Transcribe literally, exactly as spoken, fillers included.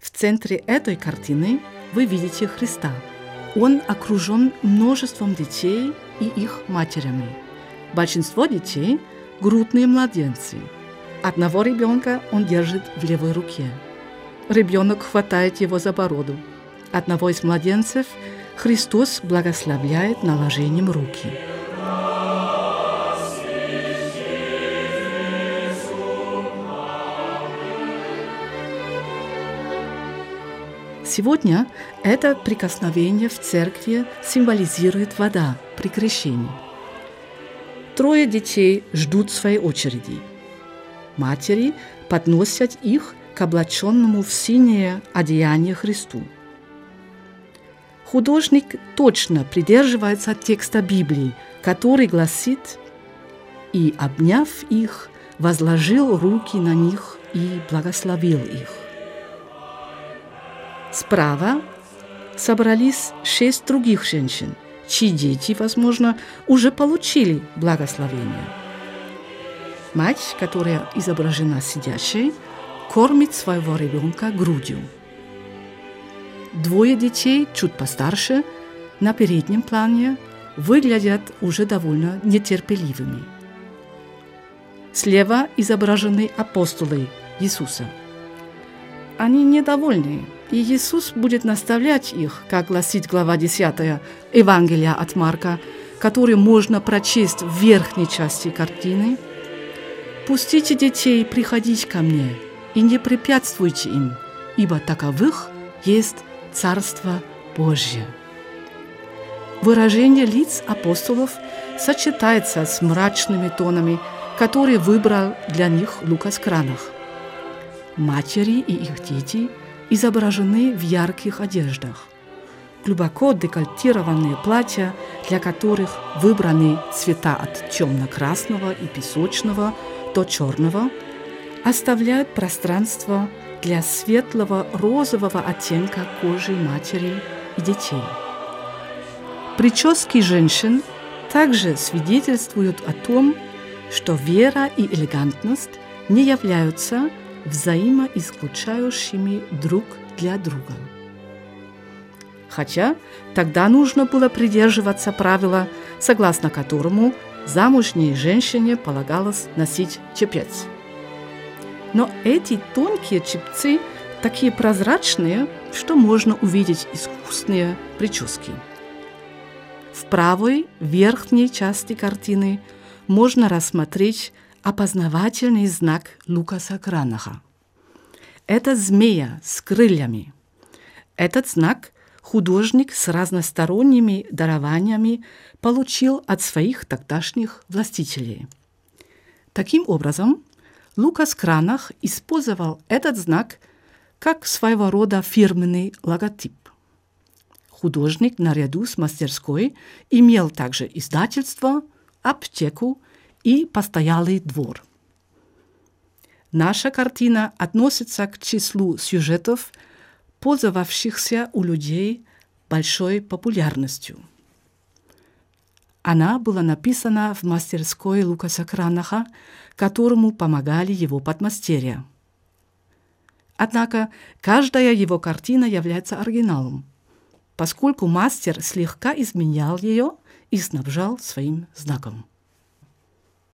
В центре этой картины вы видите Христа. Он окружен множеством детей и их матерями. Большинство детей – грудные младенцы. Одного ребенка он держит в левой руке. Ребенок хватает его за бороду. Одного из младенцев Христос благословляет наложением руки. Сегодня это прикосновение в церкви символизирует вода при крещении. Трое детей ждут своей очереди. Матери подносят их к облаченному в синее одеяние Христу. Художник точно придерживается текста Библии, который гласит: «И, обняв их, возложил руки на них и благословил их». Справа собрались шесть других женщин, чьи дети, возможно, уже получили благословение. Мать, которая изображена сидящей, кормит своего ребенка грудью. Двое детей, чуть постарше, на переднем плане, выглядят уже довольно нетерпеливыми. Слева изображены апостолы Иисуса. Они недовольны, и Иисус будет наставлять их, как гласит глава десятая Евангелия от Марка, которую можно прочесть в верхней части картины. «Пустите детей приходить ко мне, и не препятствуйте им, ибо таковых есть Царство Божье». Выражение лиц апостолов сочетается с мрачными тонами, которые выбрал для них Лукас Кранах. Матери и их дети изображены в ярких одеждах. Глубоко декольтированные платья, для которых выбраны цвета от темно-красного и песочного до черного, оставляют пространство для светлого розового оттенка кожи матери и детей. Прически женщин также свидетельствуют о том, что вера и элегантность не являются взаимоисключающими друг для друга. Хотя тогда нужно было придерживаться правила, согласно которому замужней женщине полагалось носить чепец. Но эти тонкие чепцы такие прозрачные, что можно увидеть искусные прически. В правой верхней части картины можно рассмотреть опознавательный знак Лукаса Кранаха. Это змея с крыльями. Этот знак художник с разносторонними дарованиями получил от своих тогдашних властителей. Таким образом, Лукас Кранах использовал этот знак как своего рода фирменный логотип. Художник наряду с мастерской имел также издательство, аптеку и постоялый двор. Наша картина относится к числу сюжетов, пользовавшихся у людей большой популярностью. Она была написана в мастерской Лукаса Кранаха, которому помогали его подмастерья. Однако каждая его картина является оригиналом, поскольку мастер слегка изменял ее и снабжал своим знаком.